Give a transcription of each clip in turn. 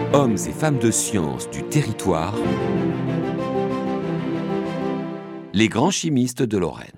Hommes et femmes de science du territoire, les grands chimistes de Lorraine.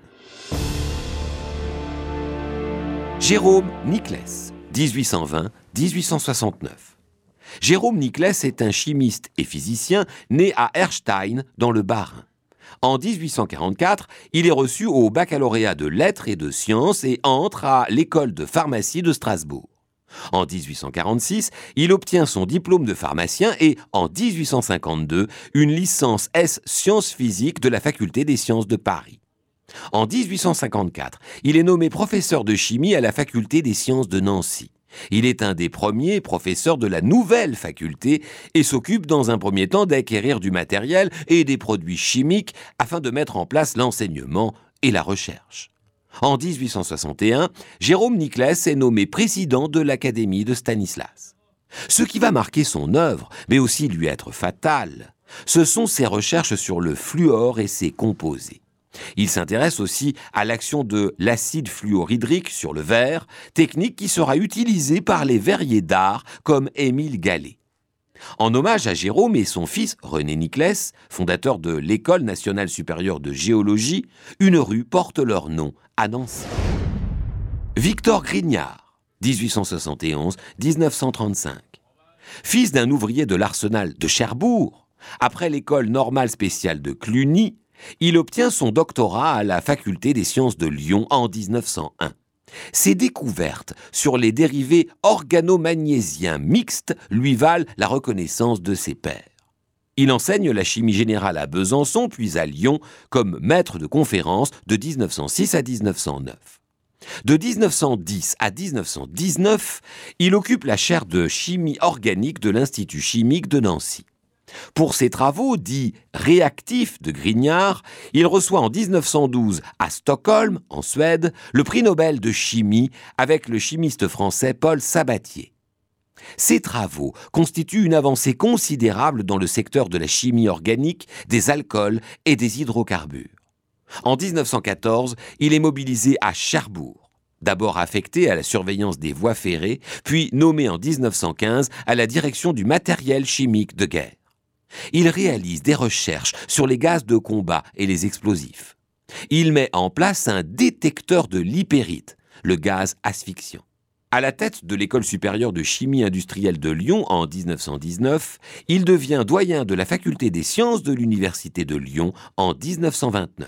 Jérôme Niclès, 1820-1869. Jérôme Niclès est un chimiste et physicien né à Erstein, dans le Bas-Rhin. En 1844, il est reçu au baccalauréat de lettres et de sciences et entre à l'école de pharmacie de Strasbourg. En 1846, il obtient son diplôme de pharmacien et, en 1852, une licence S sciences physiques de la faculté des sciences de Paris. En 1854, il est nommé professeur de chimie à la faculté des sciences de Nancy. Il est un des premiers professeurs de la nouvelle faculté et s'occupe dans un premier temps d'acquérir du matériel et des produits chimiques afin de mettre en place l'enseignement et la recherche. En 1861, Jérôme Niclès est nommé président de l'Académie de Stanislas. Ce qui va marquer son œuvre, mais aussi lui être fatal, ce sont ses recherches sur le fluor et ses composés. Il s'intéresse aussi à l'action de l'acide fluorhydrique sur le verre, technique qui sera utilisée par les verriers d'art comme Émile Gallé. En hommage à Jérôme et son fils René Niclès, fondateur de l'École nationale supérieure de géologie, une rue porte leur nom à Nancy. Victor Grignard, 1871-1935. Fils d'un ouvrier de l'arsenal de Cherbourg, après l'école normale spéciale de Cluny, il obtient son doctorat à la faculté des sciences de Lyon en 1901. Ses découvertes sur les dérivés organomagnésiens mixtes lui valent la reconnaissance de ses pairs. Il enseigne la chimie générale à Besançon puis à Lyon comme maître de conférences de 1906 à 1909. De 1910 à 1919, il occupe la chaire de chimie organique de l'Institut chimique de Nancy. Pour ses travaux dits réactifs de Grignard, il reçoit en 1912 à Stockholm, en Suède, le prix Nobel de chimie avec le chimiste français Paul Sabatier. Ces travaux constituent une avancée considérable dans le secteur de la chimie organique, des alcools et des hydrocarbures. En 1914, il est mobilisé à Cherbourg. D'abord affecté à la surveillance des voies ferrées, puis nommé en 1915 à la direction du matériel chimique de guerre. Il réalise des recherches sur les gaz de combat et les explosifs. Il met en place un détecteur de l'hypérite, le gaz asphyxiant. À la tête de l'École supérieure de chimie industrielle de Lyon en 1919, il devient doyen de la faculté des sciences de l'Université de Lyon en 1929.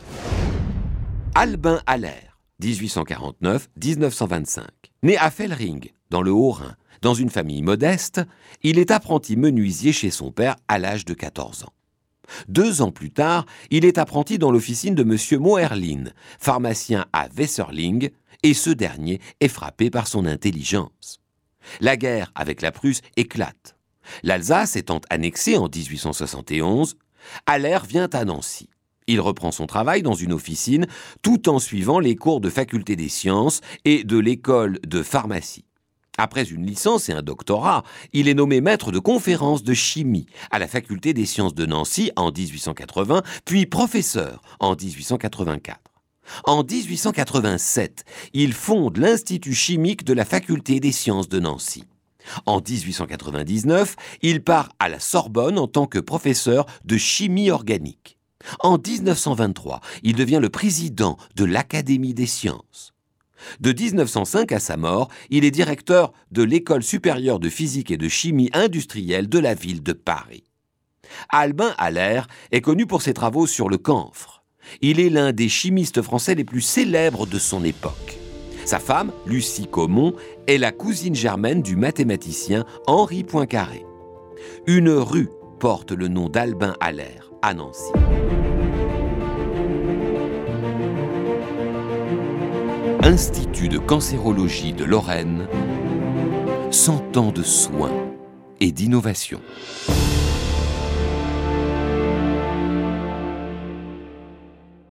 Albin Haller, 1849-1925. Né à Fellring, dans le Haut-Rhin, dans une famille modeste, il est apprenti menuisier chez son père à l'âge de 14 ans. 2 ans plus tard, il est apprenti dans l'officine de M. Moerlin, pharmacien à Wesserling, et ce dernier est frappé par son intelligence. La guerre avec la Prusse éclate. L'Alsace étant annexée en 1871, Haller vient à Nancy. Il reprend son travail dans une officine tout en suivant les cours de faculté des sciences et de l'école de pharmacie. Après une licence et un doctorat, il est nommé maître de conférences de chimie à la faculté des sciences de Nancy en 1880, puis professeur en 1884. En 1887, il fonde l'Institut chimique de la faculté des sciences de Nancy. En 1899, il part à la Sorbonne en tant que professeur de chimie organique. En 1923, il devient le président de l'Académie des sciences. De 1905 à sa mort, il est directeur de l'École supérieure de physique et de chimie industrielle de la ville de Paris. Albin Haller est connu pour ses travaux sur le camphre. Il est l'un des chimistes français les plus célèbres de son époque. Sa femme, Lucie Caumont, est la cousine germaine du mathématicien Henri Poincaré. Une rue porte le nom d'Albin Haller à Nancy. Institut de cancérologie de Lorraine, 100 ans de soins et d'innovation.